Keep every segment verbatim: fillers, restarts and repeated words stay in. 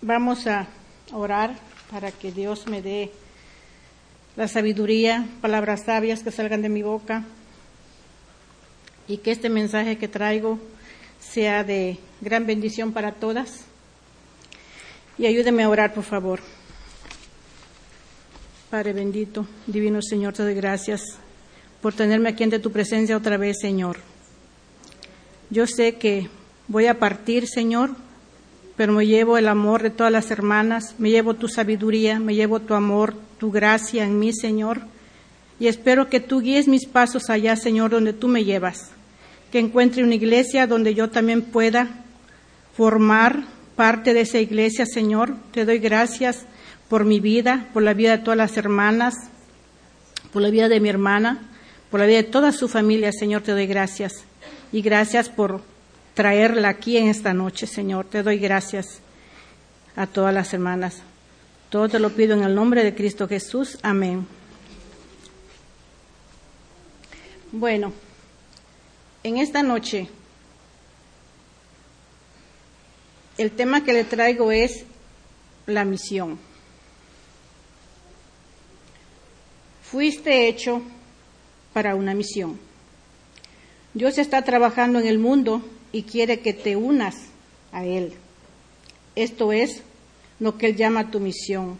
Vamos a orar para que Dios me dé la sabiduría, palabras sabias que salgan de mi boca y que este mensaje que traigo sea de gran bendición para todas. Y ayúdeme a orar, por favor. Padre bendito, divino Señor, te doy gracias por tenerme aquí ante tu presencia otra vez, Señor. Yo sé que voy a partir, Señor, pero me llevo el amor de todas las hermanas, me llevo tu sabiduría, me llevo tu amor, tu gracia en mí, Señor, y espero que tú guíes mis pasos allá, Señor, donde tú me llevas, que encuentre una iglesia donde yo también pueda formar parte de esa iglesia, Señor. Te doy gracias por mi vida, por la vida de todas las hermanas, por la vida de mi hermana, por la vida de toda su familia, Señor, te doy gracias. Y gracias por traerla aquí en esta noche, Señor. Te doy gracias a todas las hermanas. Todo te lo pido en el nombre de Cristo Jesús. Amén. Bueno, en esta noche, el tema que le traigo es la misión. Fuiste hecho para una misión. Dios está trabajando en el mundo y quiere que te unas a Él. Esto es lo que Él llama tu misión.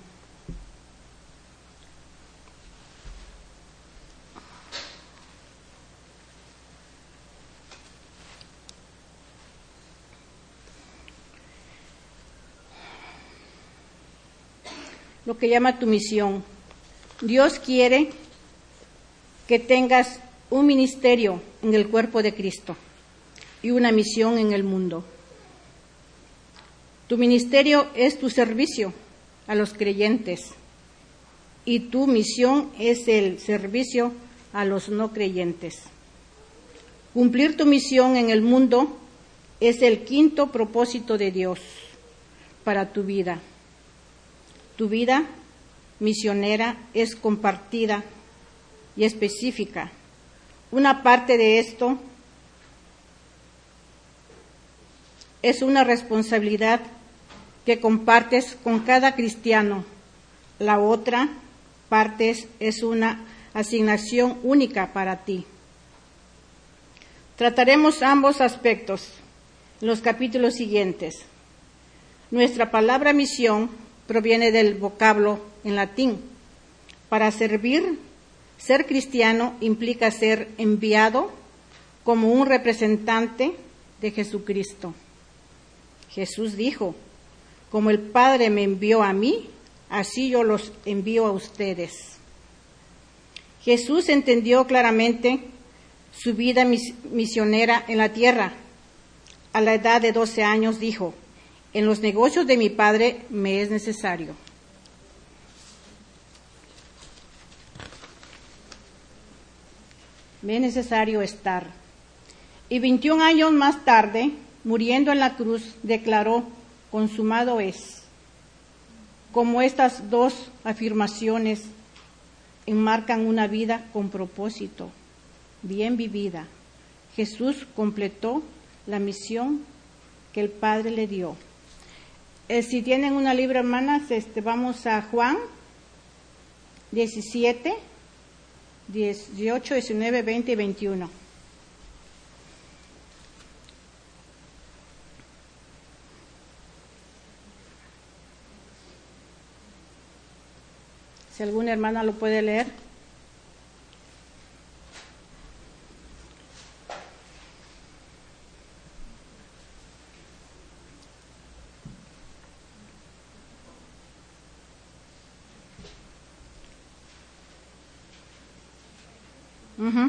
Lo que llama tu misión. Dios quiere que tengas un ministerio en el cuerpo de Cristo y una misión en el mundo. Tu ministerio es tu servicio a los creyentes y tu misión es el servicio a los no creyentes. Cumplir tu misión en el mundo es el quinto propósito de Dios para tu vida. Tu vida misionera es compartida y específica. Una parte de esto es una responsabilidad que compartes con cada cristiano. La otra parte es, es una asignación única para ti. Trataremos ambos aspectos en los capítulos siguientes. Nuestra palabra misión proviene del vocablo en latín. Para servir, ser cristiano implica ser enviado como un representante de Jesucristo. Jesús dijo, como el Padre me envió a mí, así yo los envío a ustedes. Jesús entendió claramente su vida misionera en la tierra. A la edad de doce años dijo, en los negocios de mi Padre me es necesario. Me es necesario estar. Y veintiún años más tarde, muriendo en la cruz, declaró, consumado es. Como estas dos afirmaciones enmarcan una vida con propósito, bien vivida, Jesús completó la misión que el Padre le dio. Eh, si tienen una Biblia, hermanas, este, vamos a Juan diecisiete, dieciocho, diecinueve, veinte y veintiuno. Si alguna hermana lo puede leer. Uh-huh.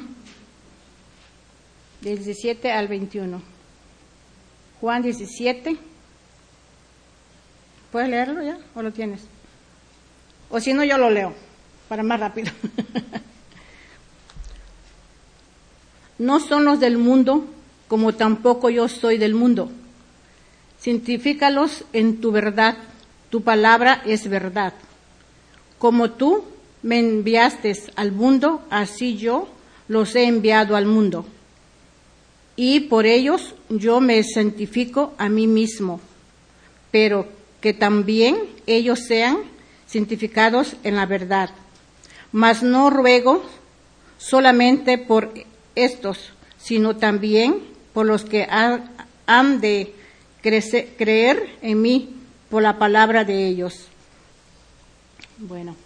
Del diecisiete al veintiuno. Juan diecisiete. ¿Puedes leerlo ya o lo tienes? O si no, yo lo leo, para más rápido. No son los del mundo, como tampoco yo soy del mundo. Santifícalos en tu verdad, tu palabra es verdad. Como tú me enviaste al mundo, así yo los he enviado al mundo. Y por ellos yo me santifico a mí mismo, pero que también ellos sean santificados en la verdad. Mas no ruego solamente por estos, sino también por los que han, han de crecer, creer en mí por la palabra de ellos. Bueno,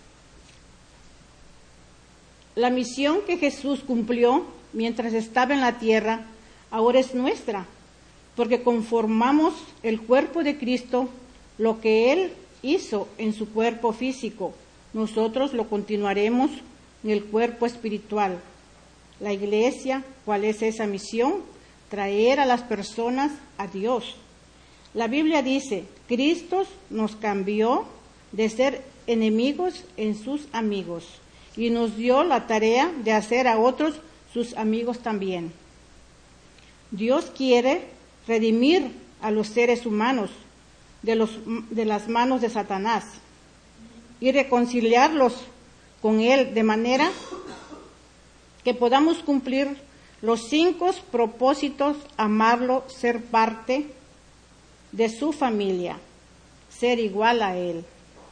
la misión que Jesús cumplió mientras estaba en la tierra ahora es nuestra, porque conformamos el cuerpo de Cristo. Lo que Él hizo en su cuerpo físico, nosotros lo continuaremos en el cuerpo espiritual. La iglesia, ¿cuál es esa misión? Traer a las personas a Dios. La Biblia dice, Cristo nos cambió de ser enemigos en sus amigos y nos dio la tarea de hacer a otros sus amigos también. Dios quiere redimir a los seres humanos de, los, de las manos de Satanás y reconciliarlos con Él de manera que podamos cumplir los cinco propósitos: amarlo, ser parte de su familia, ser igual a Él,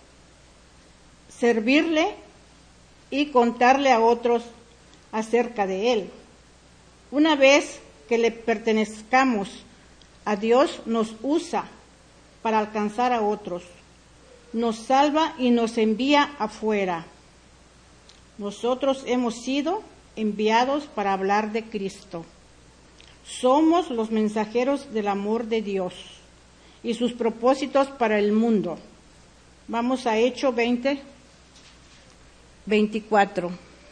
servirle y contarle a otros acerca de Él. Una vez que le pertenezcamos a Dios, nos usa para alcanzar a otros, nos salva y nos envía afuera. Nosotros hemos sido enviados para hablar de Cristo. Somos los mensajeros del amor de Dios y sus propósitos para el mundo. Vamos a Hechos veinte, veinticuatro.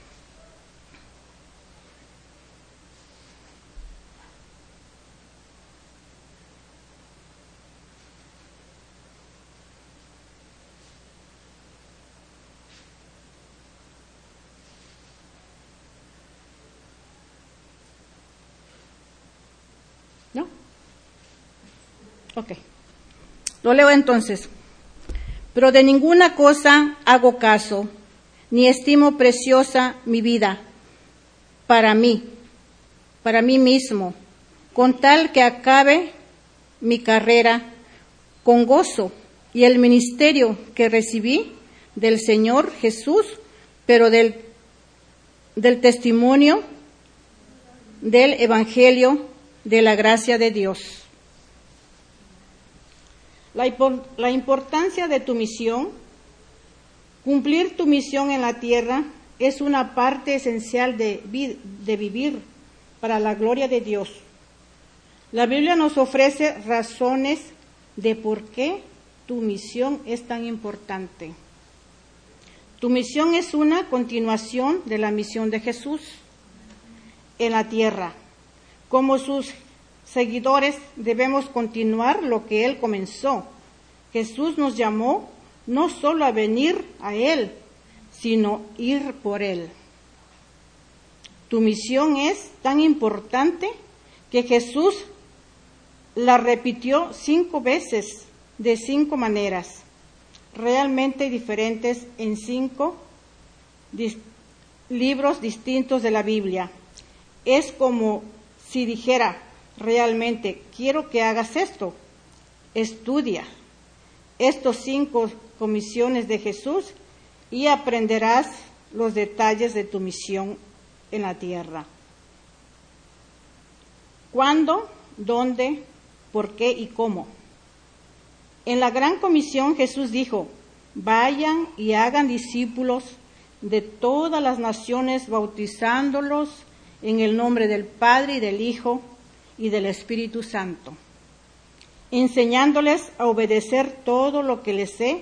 ¿No? Ok. Lo leo entonces. Pero de ninguna cosa hago caso, ni estimo preciosa mi vida para mí, para mí mismo, con tal que acabe mi carrera con gozo y el ministerio que recibí del Señor Jesús, pero del, del testimonio del Evangelio de la gracia de Dios. La, la importancia de tu misión, cumplir tu misión en la tierra, es una parte esencial de, de vivir para la gloria de Dios. La Biblia nos ofrece razones de por qué tu misión es tan importante. Tu misión es una continuación de la misión de Jesús en la tierra. Como sus seguidores debemos continuar lo que Él comenzó. Jesús nos llamó no solo a venir a Él, sino ir por Él. Tu misión es tan importante que Jesús la repitió cinco veces de cinco maneras, realmente diferentes en cinco dis- libros distintos de la Biblia. Es como si dijera, realmente quiero que hagas esto, estudia estos cinco comisiones de Jesús y aprenderás los detalles de tu misión en la tierra. ¿Cuándo? ¿Dónde? ¿Por qué? ¿Y cómo? En la gran comisión Jesús dijo, vayan y hagan discípulos de todas las naciones, bautizándolos en el nombre del Padre y del Hijo y del Espíritu Santo, enseñándoles a obedecer todo lo que les he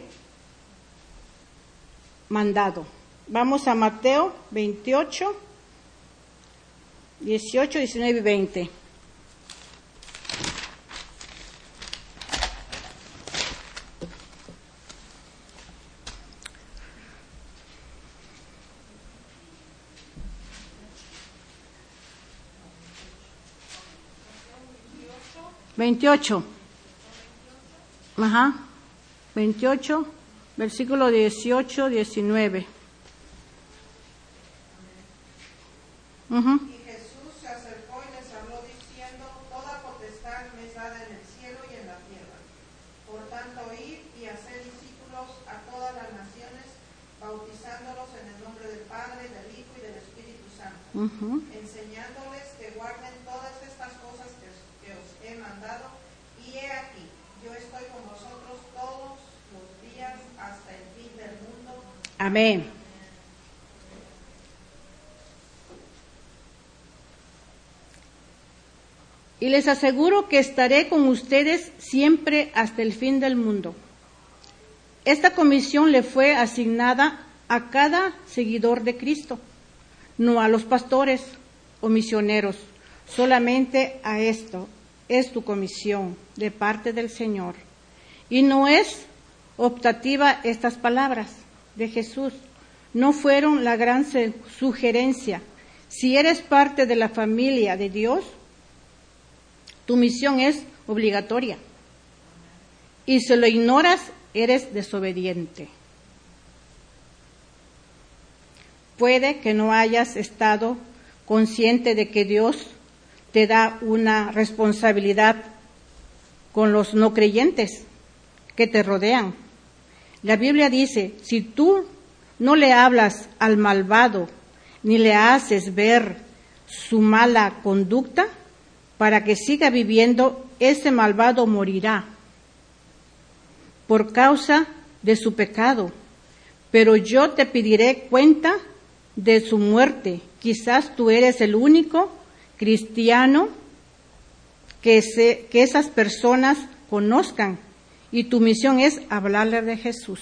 mandado. Vamos a Mateo veintiocho, dieciocho, diecinueve y veinte. veintiocho. Ajá. veintiocho, versículo dieciocho, diecinueve. Uh-huh. Y Jesús se acercó y les habló diciendo, toda potestad me es dada en el cielo y en la tierra. Por tanto, id Uh-huh. enseñándoles que guarden todas estas cosas que, que os he mandado, y he aquí, yo estoy con vosotros todos los días hasta el fin del mundo. Amén. Y les aseguro que estaré con ustedes siempre hasta el fin del mundo. Esta comisión le fue asignada a cada seguidor de Cristo, no a los pastores o misioneros, solamente a esto. Es tu comisión de parte del Señor. Y no es optativa estas palabras de Jesús, no fueron la gran sugerencia. Si eres parte de la familia de Dios, tu misión es obligatoria. Y si lo ignoras, eres desobediente. Puede que no hayas estado consciente de que Dios te da una responsabilidad con los no creyentes que te rodean. La Biblia dice, si tú no le hablas al malvado ni le haces ver su mala conducta, para que siga viviendo, ese malvado morirá por causa de su pecado, pero yo te pediré cuenta de su muerte. Quizás tú eres el único cristiano que, se, que esas personas conozcan, y tu misión es hablarle de Jesús.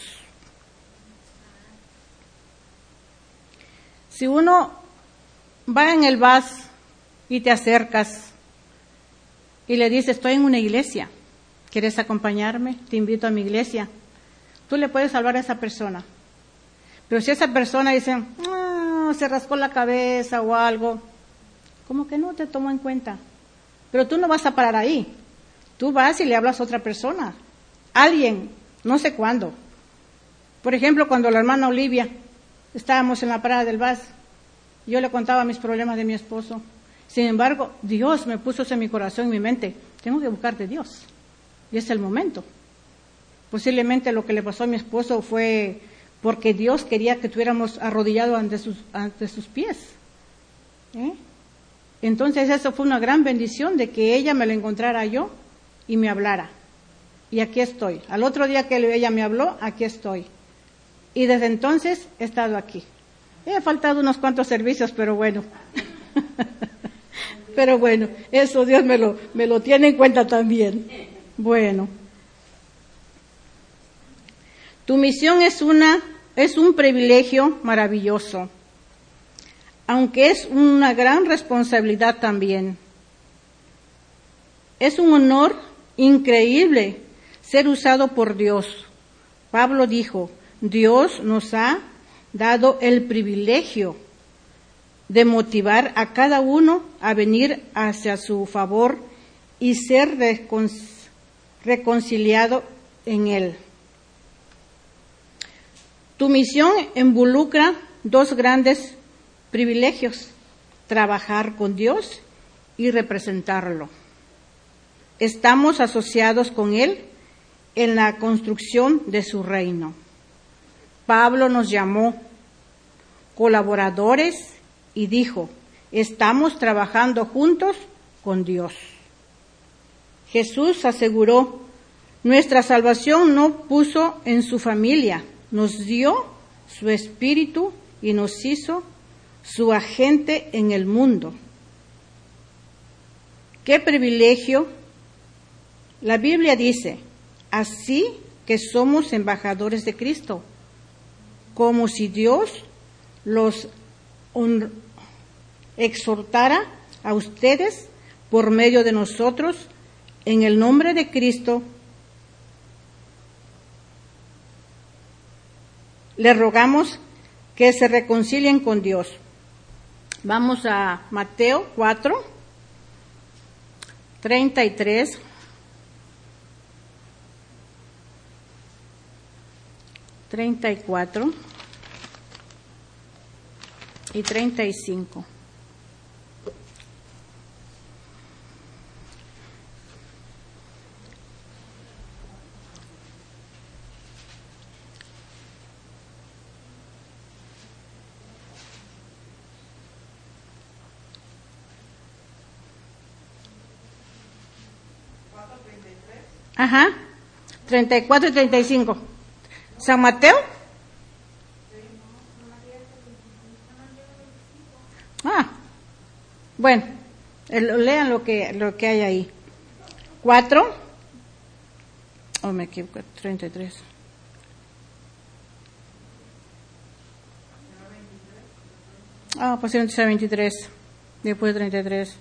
Si uno va en el bus y te acercas y le dices, estoy en una iglesia, ¿quieres acompañarme? Te invito a mi iglesia. Tú le puedes salvar a esa persona. Pero si esa persona dice, ah, se rascó la cabeza o algo, como que no te tomo en cuenta. Pero tú no vas a parar ahí. Tú vas y le hablas a otra persona. Alguien, no sé cuándo. Por ejemplo, cuando la hermana Olivia, estábamos en la parada del bus, yo le contaba mis problemas de mi esposo. Sin embargo, Dios me puso eso en mi corazón, en mi mente. Tengo que buscar de Dios. Y es el momento. Posiblemente lo que le pasó a mi esposo fue porque Dios quería que estuviéramos arrodillados ante sus, ante sus pies. ¿Eh? Entonces eso fue una gran bendición de que ella me lo encontrara yo y me hablara. Y aquí estoy. Al otro día que ella me habló, aquí estoy. Y desde entonces he estado aquí. He faltado unos cuantos servicios, pero bueno. Pero bueno, eso Dios me lo, me lo tiene en cuenta también. Bueno. Tu misión es una, es un privilegio maravilloso, aunque es una gran responsabilidad también. Es un honor increíble ser usado por Dios. Pablo dijo, Dios nos ha dado el privilegio de motivar a cada uno a venir hacia su favor y ser recon- reconciliado en Él. Tu misión involucra dos grandes privilegios: trabajar con Dios y representarlo. Estamos asociados con Él en la construcción de su reino. Pablo nos llamó colaboradores y dijo, estamos trabajando juntos con Dios. Jesús aseguró, nuestra salvación no puso en su familia, nos dio su espíritu y nos hizo su agente en el mundo. ¡Qué privilegio! La Biblia dice, así que somos embajadores de Cristo, como si Dios los honr- exhortara a ustedes por medio de nosotros, en el nombre de Cristo. Les rogamos que se reconcilien con Dios. Vamos a Mateo cuatro, treinta y tres. treinta y cuatro y treinta y cinco. Ajá, treinta y cuatro y treinta y cinco. San Mateo. Ah, bueno, lean lo que, lo que hay ahí. cuatro. Oh, me equivoco, treinta y tres. Ah, posiblemente veintitrés, después de treinta y tres.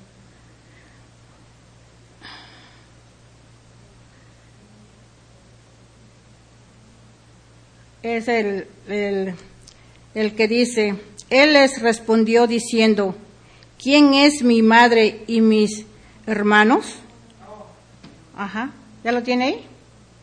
Es el, el, el que dice, él les respondió diciendo, ¿quién es mi madre y mis hermanos? Ajá, ¿ya lo tiene ahí?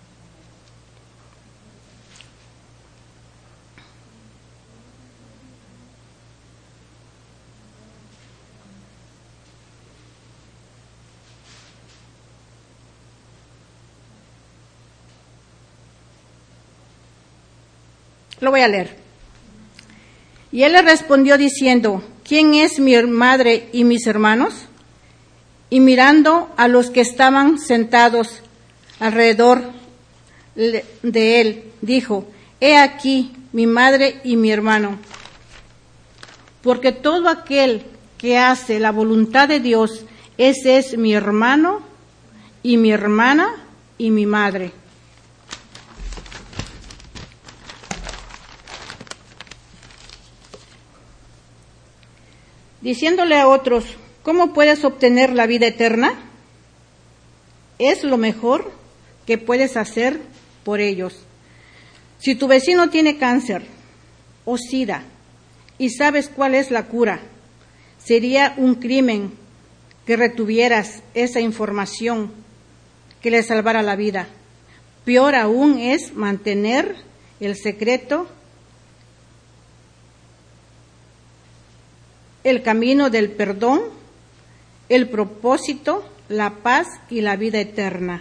Lo voy a leer. Y él le respondió diciendo, ¿quién es mi madre y mis hermanos? Y mirando a los que estaban sentados alrededor de él, dijo, he aquí mi madre y mi hermano. Porque todo aquel que hace la voluntad de Dios, ese es mi hermano y mi hermana y mi madre. Diciéndole a otros, ¿cómo puedes obtener la vida eterna? Es lo mejor que puedes hacer por ellos. Si tu vecino tiene cáncer o sida y sabes cuál es la cura, sería un crimen que retuvieras esa información que le salvara la vida. Peor aún es mantener el secreto, el camino del perdón, el propósito, la paz y la vida eterna.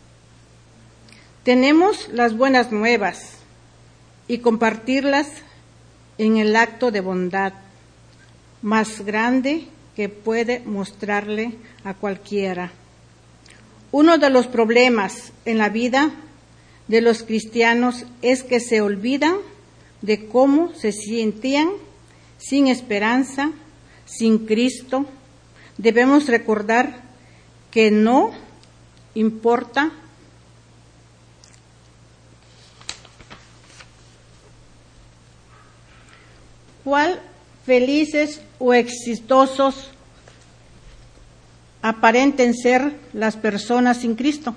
Tenemos las buenas nuevas y compartirlas en el acto de bondad más grande que puede mostrarle a cualquiera. Uno de los problemas en la vida de los cristianos es que se olvidan de cómo se sentían sin esperanza, sin Cristo. Debemos recordar que no importa cuál felices o exitosos aparenten ser las personas sin Cristo.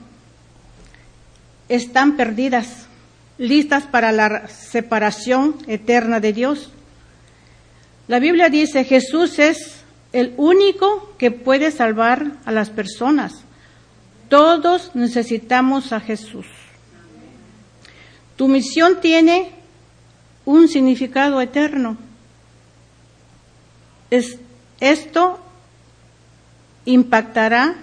Están perdidas, listas para la separación eterna de Dios. La Biblia dice, Jesús es el único que puede salvar a las personas. Todos necesitamos a Jesús. Tu misión tiene un significado eterno. Es, esto impactará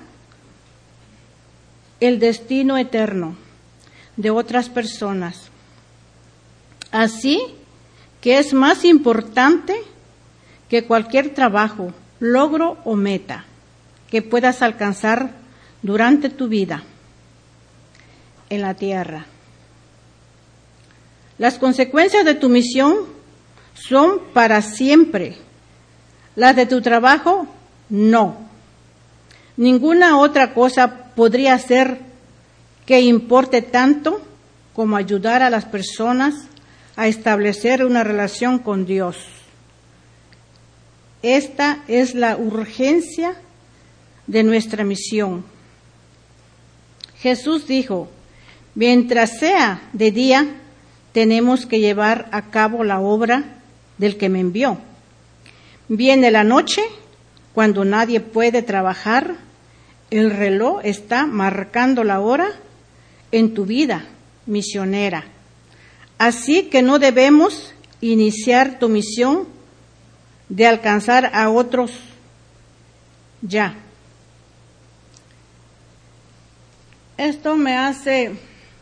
el destino eterno de otras personas. Así que es más importante que cualquier trabajo, logro o meta que puedas alcanzar durante tu vida en la tierra. Las consecuencias de tu misión son para siempre. Las de tu trabajo, no. Ninguna otra cosa podría ser que importe tanto como ayudar a las personas a establecer una relación con Dios. Esta es la urgencia de nuestra misión. Jesús dijo, mientras sea de día, tenemos que llevar a cabo la obra del que me envió. Viene la noche, cuando nadie puede trabajar, el reloj está marcando la hora en tu vida misionera. Así que no debemos iniciar tu misión de alcanzar a otros ya. Esto me hace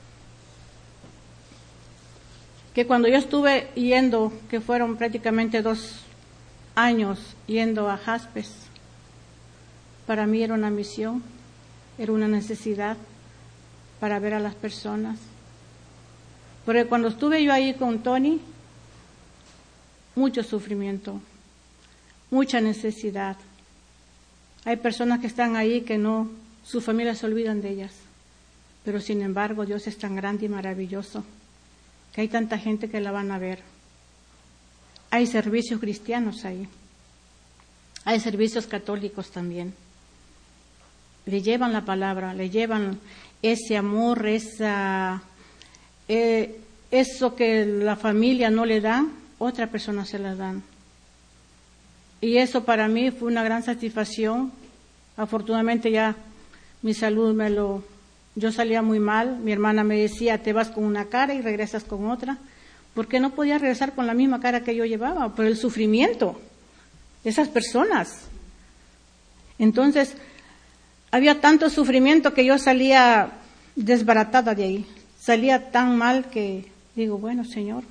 que cuando yo estuve yendo, que fueron prácticamente dos años yendo a Jaspes, para mí era una misión, era una necesidad para ver a las personas. Porque cuando estuve yo ahí con Tony, mucho sufrimiento, mucha necesidad. Hay personas que están ahí que no, sus familias se olvidan de ellas. Pero sin embargo, Dios es tan grande y maravilloso que hay tanta gente que la van a ver. Hay servicios cristianos ahí. Hay servicios católicos también. Le llevan la palabra, le llevan ese amor, esa, eh, eso que la familia no le da, otra persona se la dan. Y eso para mí fue una gran satisfacción. Afortunadamente ya mi salud me lo... Yo salía muy mal, mi hermana me decía, te vas con una cara y regresas con otra, porque no podía regresar con la misma cara que yo llevaba, por el sufrimiento de esas personas. Entonces, había tanto sufrimiento que yo salía desbaratada de ahí, salía tan mal que digo, bueno, Señor,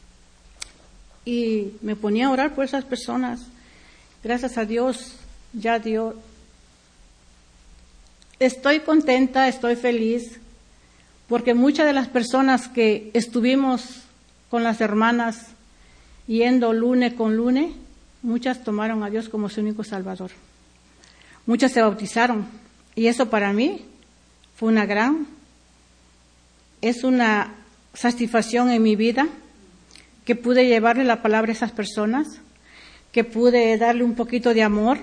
y me ponía a orar por esas personas. Gracias a Dios, ya Dios... Estoy contenta, estoy feliz, porque muchas de las personas que estuvimos con las hermanas yendo lunes con lunes, muchas tomaron a Dios como su único Salvador. Muchas se bautizaron, y eso para mí fue una gran, es una satisfacción en mi vida, que pude llevarle la palabra a esas personas, que pude darle un poquito de amor.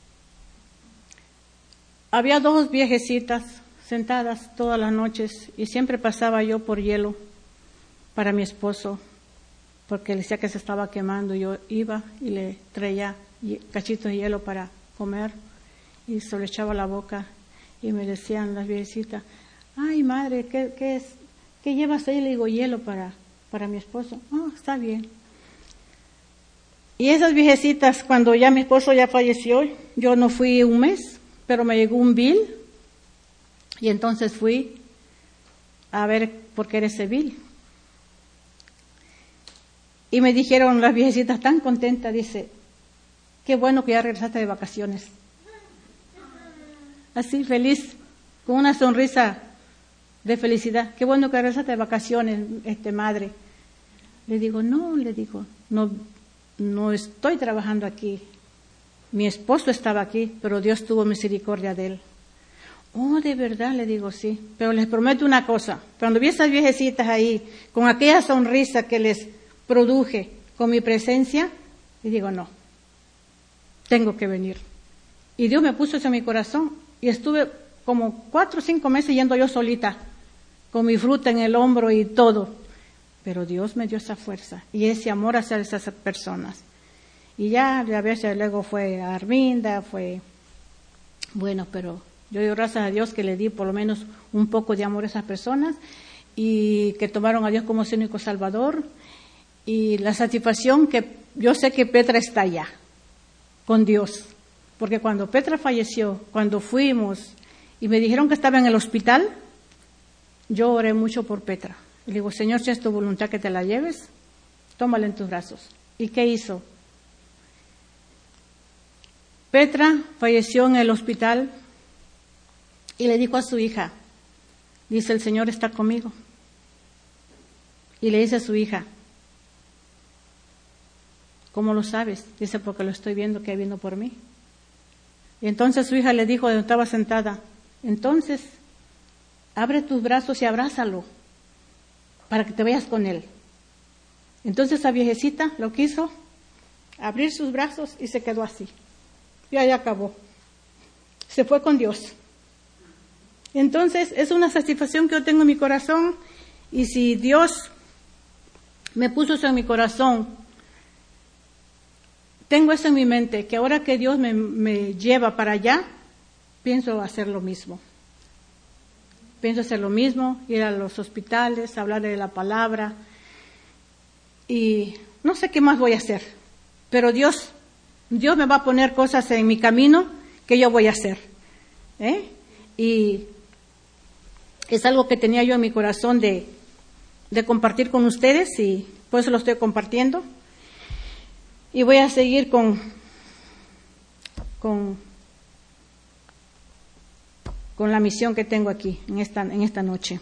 Había dos viejecitas sentadas todas las noches y siempre pasaba yo por hielo para mi esposo, porque le decía que se estaba quemando. Yo iba y le traía cachitos de hielo para comer y se le echaba la boca y me decían las viejecitas, ay madre, ¿qué, qué, es, ¿qué llevas ahí? Le digo, hielo para, para mi esposo. Oh, está bien. Y esas viejecitas, cuando ya mi esposo ya falleció, yo no fui un mes, pero me llegó un bill y entonces fui a ver por qué era ese bill. Y me dijeron las viejecitas tan contentas, dice, qué bueno que ya regresaste de vacaciones. Así feliz, con una sonrisa de felicidad. Qué bueno que regresaste de vacaciones, este madre. Le digo, no, le digo, no, no estoy trabajando aquí. Mi esposo estaba aquí, pero Dios tuvo misericordia de él. Oh, de verdad, le digo, sí. Pero les prometo una cosa. Cuando vi esas viejecitas ahí, con aquella sonrisa que les produje con mi presencia, le digo, no, tengo que venir. Y Dios me puso eso en mi corazón. Y estuve como cuatro o cinco meses yendo yo solita, con mi fruta en el hombro y todo. Pero Dios me dio esa fuerza y ese amor hacia esas personas. Y ya a veces luego fue Arminda, fue, bueno, pero yo doy gracias a Dios que le di por lo menos un poco de amor a esas personas y que tomaron a Dios como su único Salvador. Y la satisfacción que yo sé que Petra está allá, con Dios. Porque cuando Petra falleció, cuando fuimos y me dijeron que estaba en el hospital, yo oré mucho por Petra. Y le digo, Señor, si es tu voluntad que te la lleves, tómala en tus brazos. ¿Y qué hizo? Petra falleció en el hospital y le dijo a su hija, dice, el Señor está conmigo. Y le dice a su hija, ¿cómo lo sabes? Dice, porque lo estoy viendo que viene por mí. Y entonces su hija le dijo, donde estaba sentada, entonces, abre tus brazos y abrázalo para que te vayas con él. Entonces esa viejecita lo quiso, abrir sus brazos y se quedó así. Y ahí acabó. Se fue con Dios. Entonces es una satisfacción que yo tengo en mi corazón, y si Dios me puso eso en mi corazón, tengo eso en mi mente, que ahora que Dios me, me lleva para allá, pienso hacer lo mismo. Pienso hacer lo mismo, ir a los hospitales, hablar de la palabra, y no sé qué más voy a hacer, pero Dios, Dios me va a poner cosas en mi camino que yo voy a hacer, ¿eh? Y es algo que tenía yo en mi corazón de, de compartir con ustedes, y por eso lo estoy compartiendo. Y voy a seguir con, con con la misión que tengo aquí en esta, en esta noche.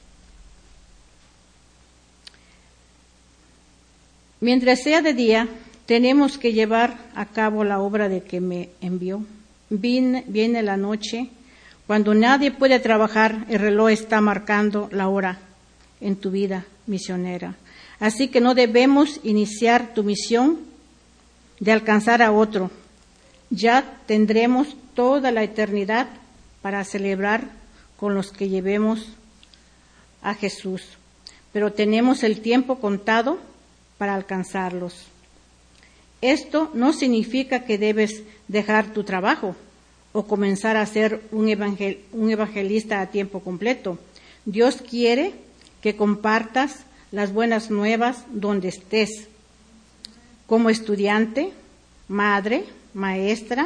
Mientras sea de día, tenemos que llevar a cabo la obra de que me envió. Viene, viene la noche, cuando nadie puede trabajar, el reloj está marcando la hora en tu vida misionera. Así que no debemos iniciar tu misión de alcanzar a otro. Ya tendremos toda la eternidad para celebrar con los que llevemos a Jesús, pero tenemos el tiempo contado para alcanzarlos. Esto no significa que debes dejar tu trabajo o comenzar a ser un, evangel- un evangelista a tiempo completo. Dios quiere que compartas las buenas nuevas donde estés, como estudiante, madre, maestra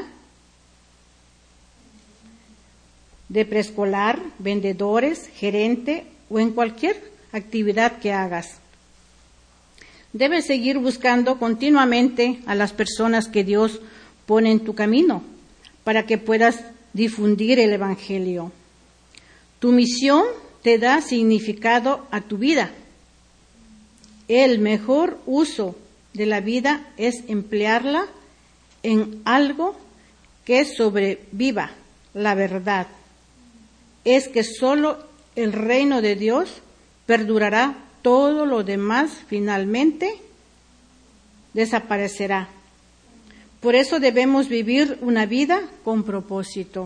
de preescolar, vendedores, gerente o en cualquier actividad que hagas. Debes seguir buscando continuamente a las personas que Dios pone en tu camino para que puedas difundir el Evangelio. Tu misión te da significado a tu vida. El mejor uso de la vida es emplearla en algo que sobreviva la verdad. Es que solo el reino de Dios perdurará, todo lo demás finalmente desaparecerá. Por eso debemos vivir una vida con propósito,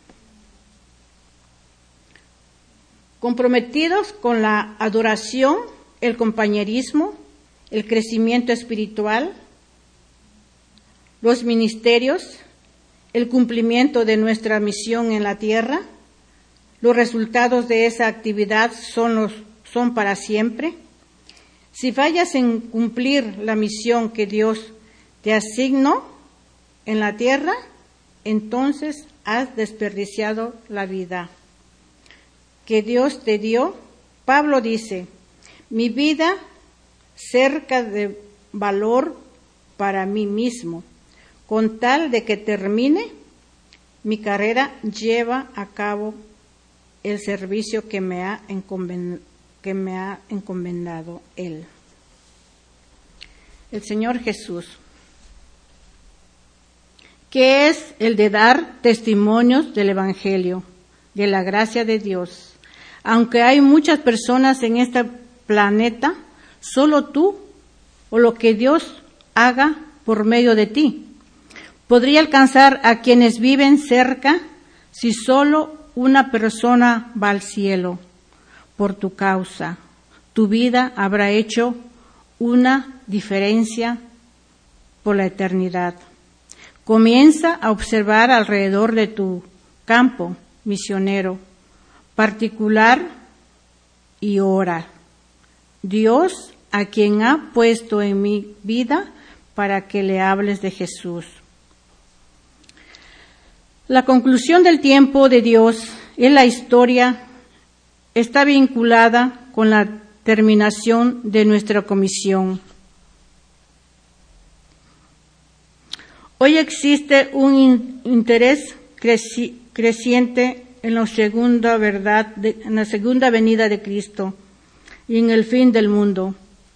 comprometidos con la adoración, el compañerismo, el crecimiento espiritual, los ministerios, el cumplimiento de nuestra misión en la tierra. Los resultados de esa actividad son, los, son para siempre. Si fallas en cumplir la misión que Dios te asignó en la tierra, entonces has desperdiciado la vida que Dios te dio. Pablo dice: mi vida cerca de valor para mí mismo, con tal de que termine mi carrera, lleva a cabo el servicio que me ha encomendado, que me ha encomendado Él. El Señor Jesús, que es el de dar testimonios del Evangelio, de la gracia de Dios. Aunque hay muchas personas en este planeta, solo tú o lo que Dios haga por medio de ti podría alcanzar a quienes viven cerca si solo una persona va al cielo por tu causa. Tu vida habrá hecho una diferencia por la eternidad. Comienza a observar alrededor de tu campo misionero particular y ora. Dios, a quien ha puesto en mi vida para que le hables de Jesús. La conclusión del tiempo de Dios en la historia está vinculada con la terminación de nuestra comisión. Hoy existe un in- interés creci- creciente en la segunda verdad, de, en la segunda venida de Cristo y en el fin del mundo.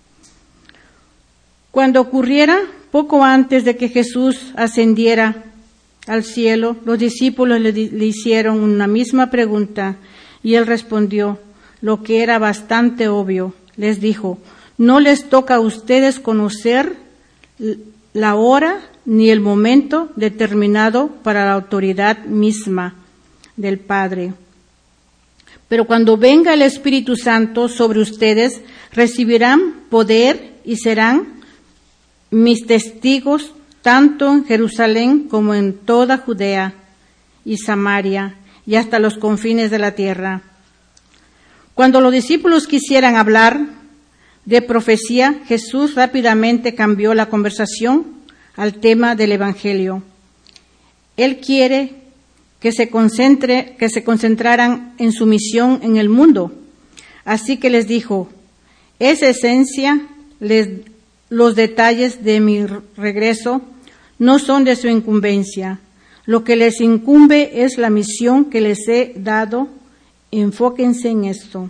Cuando ocurriera, poco antes de que Jesús ascendiera al cielo, los discípulos le, le hicieron una misma pregunta y él respondió lo que era bastante obvio. Les dijo: no les toca a ustedes conocer la hora ni el momento determinado para la autoridad misma del Padre. Pero cuando venga el Espíritu Santo sobre ustedes, recibirán poder y serán mis testigos tanto en Jerusalén como en toda Judea y Samaria y hasta los confines de la tierra. Cuando los discípulos quisieran hablar de profecía, Jesús rápidamente cambió la conversación al tema del Evangelio. Él quiere que se concentre, que se concentraran en su misión en el mundo. Así que les dijo: esa esencia, les, los detalles de mi regreso no son de su incumbencia. Lo que les incumbe es la misión que les he dado. Enfóquense en esto.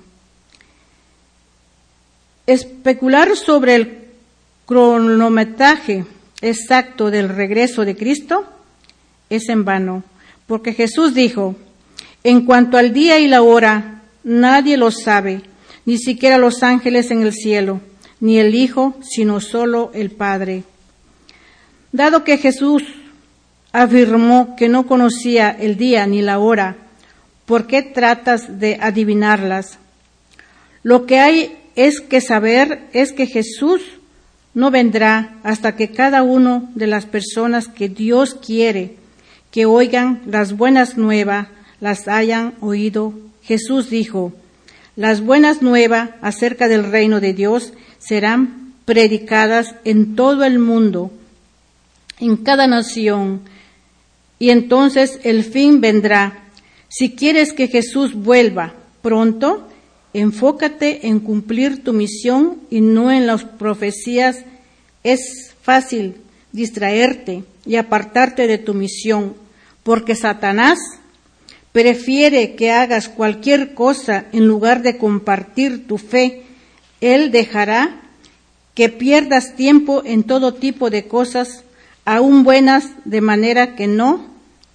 Especular sobre el cronometraje exacto del regreso de Cristo es en vano, porque Jesús dijo: en cuanto al día y la hora, nadie lo sabe, ni siquiera los ángeles en el cielo, ni el Hijo, sino solo el Padre. Dado que Jesús afirmó que no conocía el día ni la hora, ¿por qué tratas de adivinarlas? Lo que hay es que saber es que Jesús no vendrá hasta que cada una de las personas que Dios quiere que oigan las buenas nuevas las hayan oído. Jesús dijo: las buenas nuevas acerca del reino de Dios serán predicadas en todo el mundo, en cada nación, y entonces el fin vendrá. Si quieres que Jesús vuelva pronto, enfócate en cumplir tu misión y no en las profecías. Es fácil distraerte y apartarte de tu misión, porque Satanás prefiere que hagas cualquier cosa en lugar de compartir tu fe. Él dejará que pierdas tiempo en todo tipo de cosas, aún buenas, de manera que no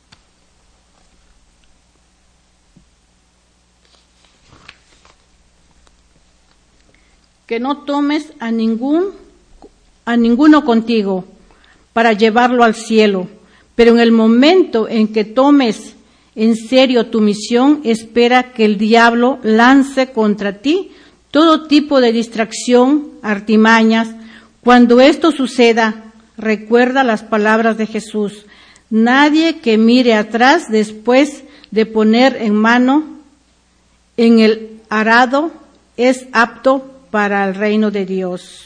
que no tomes a ningún a ninguno contigo para llevarlo al cielo. Pero en el momento en que tomes en serio tu misión, espera que el diablo lance contra ti todo tipo de distracción, artimañas. Cuando esto suceda, recuerda las palabras de Jesús: nadie que mire atrás después de poner en mano en el arado es apto para el reino de Dios.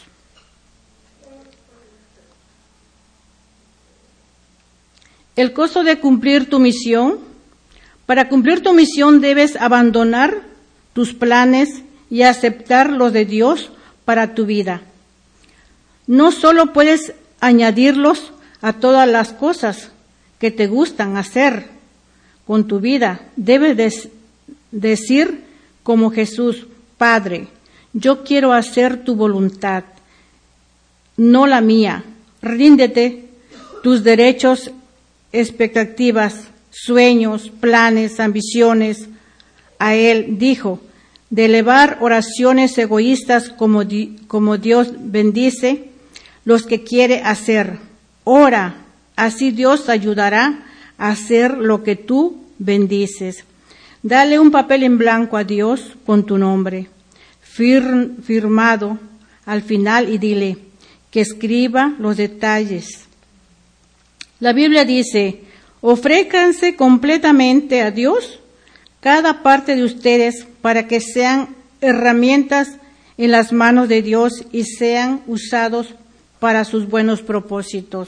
El costo de cumplir tu misión. Para cumplir tu misión debes abandonar tus planes y aceptar los de Dios para tu vida. No solo puedes añadirlos a todas las cosas que te gustan hacer con tu vida, debes de decir como Jesús: Padre, yo quiero hacer tu voluntad, no la mía. Ríndete tus derechos, expectativas, sueños, planes, ambiciones a Él. Dijo, de elevar oraciones egoístas como, di, como Dios bendice los que quiere hacer. Ora, así Dios ayudará a hacer lo que tú bendices. Dale un papel en blanco a Dios con tu nombre fir, firmado al final y dile que escriba los detalles. La Biblia dice: ofrézcanse completamente a Dios cada parte de ustedes para que sean herramientas en las manos de Dios y sean usados para sus buenos propósitos.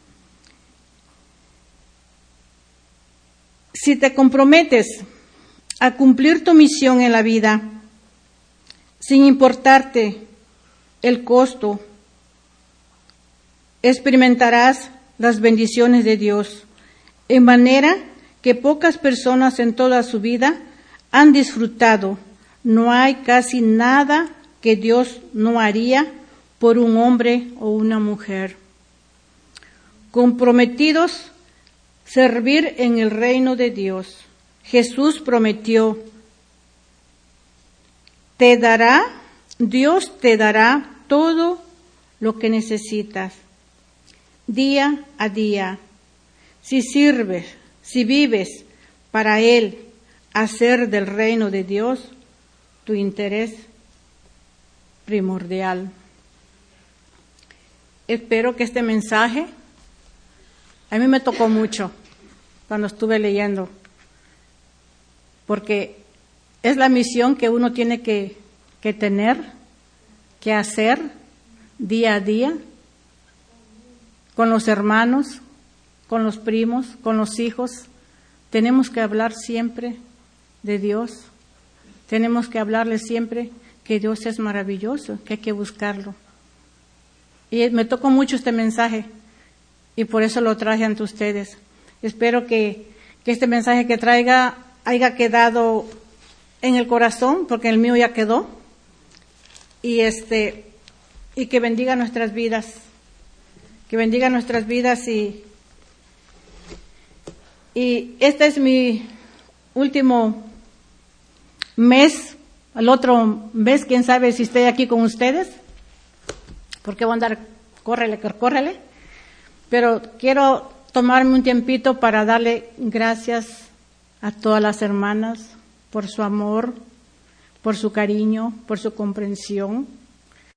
Si te comprometes a cumplir tu misión en la vida, sin importarte el costo, experimentarás las bendiciones de Dios, en manera que pocas personas en toda su vida han disfrutado. No hay casi nada que Dios no haría por un hombre o una mujer comprometidos a servir en el reino de Dios. Jesús prometió: te dará, Dios te dará todo lo que necesitas, día a día. Si sirves, si vives para Él, hacer del reino de Dios tu interés primordial. Espero que este mensaje, a mí me tocó mucho cuando estuve leyendo, porque es la misión que uno tiene que, que tener, que hacer día a día, con los hermanos, con los primos, con los hijos. Tenemos que hablar siempre de Dios. Tenemos que hablarle siempre que Dios es maravilloso, que hay que buscarlo. Y me tocó mucho este mensaje y por eso lo traje ante ustedes. Espero que, que este mensaje que traiga haya quedado en el corazón, porque el mío ya quedó, y este y que bendiga nuestras vidas, que bendiga nuestras vidas y y este es mi último mes. Al otro mes, quién sabe si estoy aquí con ustedes, porque voy a andar, córrele, córrele. Pero quiero tomarme un tiempito para darle gracias a todas las hermanas por su amor, por su cariño, por su comprensión.